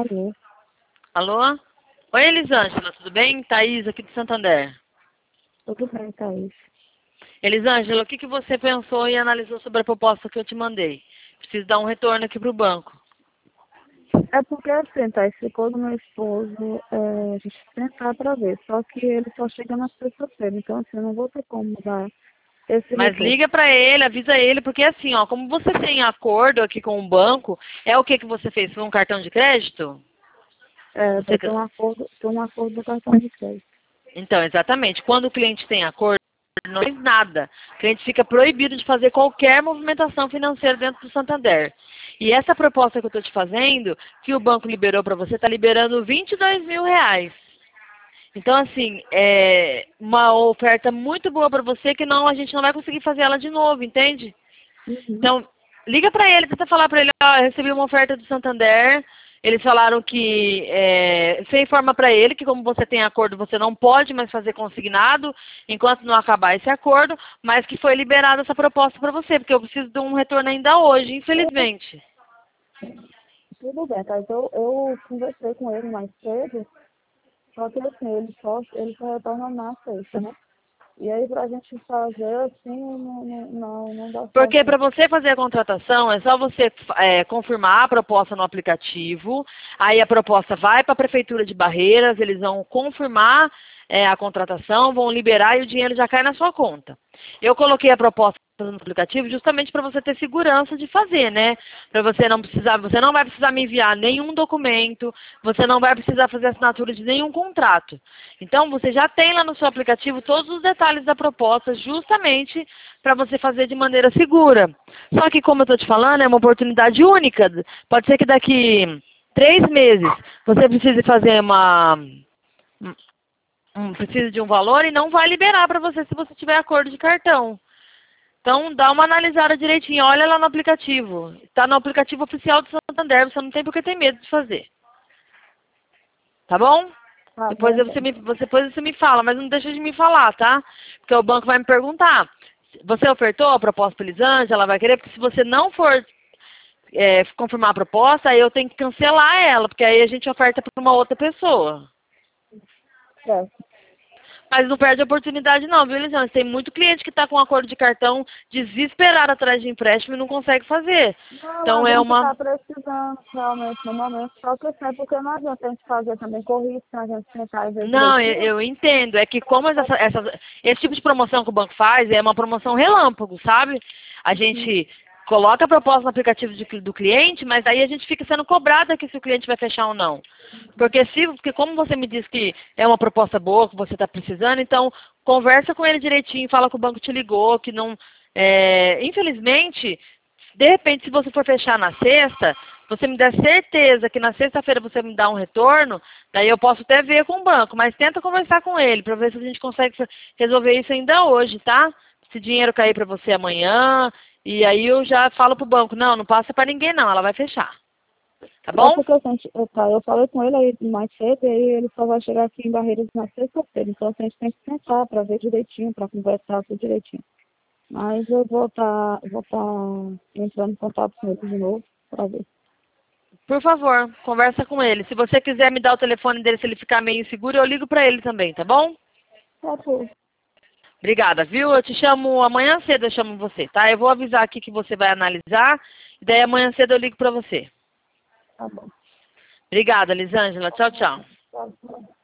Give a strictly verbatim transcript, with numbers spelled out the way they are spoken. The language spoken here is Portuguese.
Alô? Alô? Oi, Elisângela, tudo bem? Thaís, aqui de Santander. Tudo bem, Thaís. Elisângela, o que, que você pensou e analisou sobre a proposta que eu te mandei? Preciso dar um retorno aqui para o banco. É porque assim, Thaís, ficou do meu esposo, é, a gente tentar para ver, só que ele só chega na sexta-feira, então assim, eu não vou ter como mudar esse Mas retorno. liga para ele, avisa ele, porque assim, ó, como você tem acordo aqui com o banco, é o que, que você fez? Foi um cartão de crédito? É, Você... eu tenho um acordo, tenho um acordo do cartão de crédito. Então, exatamente. Quando o cliente tem acordo, não faz nada. O cliente fica proibido de fazer qualquer movimentação financeira dentro do Santander. E essa proposta que eu estou te fazendo, que o banco liberou para você, está liberando vinte e dois mil reais. Então, assim, é uma oferta muito boa para você que não, a gente não vai conseguir fazer ela de novo, entende? Uhum. Então, liga para ele, tenta falar para ele, ó, eu recebi uma oferta do Santander, eles falaram que, é, você informa para ele que como você tem acordo, você não pode mais fazer consignado enquanto não acabar esse acordo, mas que foi liberada essa proposta para você, porque eu preciso de um retorno ainda hoje, infelizmente. Tudo bem, Thaís, eu, eu conversei com ele mais cedo, só que assim, ele só, ele só retorna na sexta, né? E aí pra gente fazer assim, não, não, não, não dá Porque certo. para você fazer a contratação, é só você é, confirmar a proposta no aplicativo, aí a proposta vai para a Prefeitura de Barreiras, eles vão confirmar é, a contratação, vão liberar e o dinheiro já cai na sua conta. Eu coloquei a proposta no aplicativo justamente para você ter segurança de fazer, né? Para você não precisar, você não vai precisar me enviar nenhum documento, você não vai precisar fazer assinatura de nenhum contrato. Então, você já tem lá no seu aplicativo todos os detalhes da proposta, justamente para você fazer de maneira segura. Só que, como eu estou te falando, é uma oportunidade única. Pode ser que daqui três meses você precise fazer uma... Um, precise de um valor e não vai liberar para você se você tiver acordo de cartão. Então, dá uma analisada direitinho. Olha lá no aplicativo. Está no aplicativo oficial do Santander. Você não tem porque ter medo de fazer. Tá bom? Tá Depois bom, você então. me, você, depois você me fala, mas não deixa de me falar, tá? Porque o banco vai me perguntar. Você ofertou a proposta para Elisângela? Ela vai querer, porque se você não for é, confirmar a proposta, aí eu tenho que cancelar ela, porque aí a gente oferta para uma outra pessoa. Certo. Mas não perde a oportunidade não, viu, Elisângela? Tem muito cliente que está com acordo de cartão desesperado atrás de empréstimo e não consegue fazer. Não, a Então é gente uma... está precisando realmente no momento, só que assim, é porque não adianta a gente fazer também corrida, a gente tentar ver Não, eu, direitinho. eu entendo. É que como essa, essa, esse tipo de promoção que o banco faz é uma promoção relâmpago, sabe? A Uhum. gente coloca a proposta no aplicativo de- do cliente, mas aí a gente fica sendo cobrado aqui se o cliente vai fechar ou não. Porque se, porque como você me disse que é uma proposta boa, que você está precisando, então conversa com ele direitinho, fala que o banco te ligou, que não... é, infelizmente, de repente, se você for fechar na sexta, você me der certeza que na sexta-feira você me dá um retorno, daí eu posso até ver com o banco, mas tenta conversar com ele para ver se a gente consegue resolver isso ainda hoje, tá? Se dinheiro cair para você amanhã, e aí eu já falo pro banco, não, não passa para ninguém não, ela vai fechar. Tá É bom? porque assim, a gente, eu, tá, eu falei com ele aí mais cedo e aí ele só vai chegar aqui em Barreiras na sexta-feira. Então assim, a gente tem que sentar para ver direitinho, para conversar tudo direitinho. Mas eu vou estar tá, vou tá entrando em contato com ele de novo para ver. Por favor, conversa com ele. Se você quiser me dar o telefone dele, se ele ficar meio inseguro, eu ligo para ele também, tá bom? Tá bom. Obrigada, viu? Eu te chamo amanhã cedo, eu chamo você, tá? Eu vou avisar aqui que você vai analisar, e daí amanhã cedo eu ligo para você. Tá bom. Obrigada, Elisângela. Tchau, tchau. Tá bom.